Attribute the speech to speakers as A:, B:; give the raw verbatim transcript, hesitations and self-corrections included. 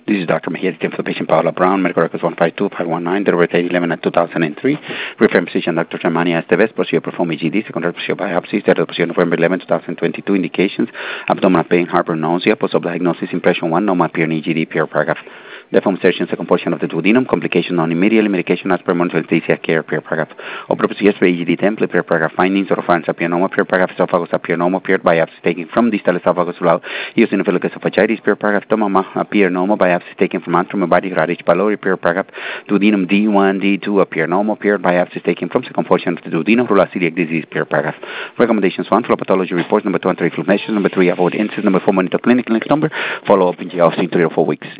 A: This is Doctor Mejia, for the patient Paula Brown, medical records one five two five one nine, date of birth eleven at two thousand three. Referring physician Doctor Germania Esteves, procedure performed E G D, secondary procedure biopsy, date of procedure November eleventh, twenty twenty-two. Indications: abdominal pain, heartburn, nausea. Post-op diagnosis: impression one, normal appear in E G D, per paragraph. Deform section, second portion of the duodenum. Complication non immediately. Medication as per monitor anesthesia care, per paragraph. Opera procedures for E G D template, per paragraph. Findings: oropharynx appear normal, per paragraph. Esophagus appear normal, per biopsy taken from distal esophagus without using eosinophilic esophagitis, per paragraph. Stomach appear normal, biopsy taken from antrum, body radish pylori, per paragraph. Duodenum D one, D two appear normal, per biopsy taken from second portion of the duodenum. Rural celiac disease, per paragraph. Recommendations: one, flow pathology reports. Number two and three, fluid measures. Number three, avoid incidents. Number four, monitor clinic. Next number, follow up in jail in three or four weeks.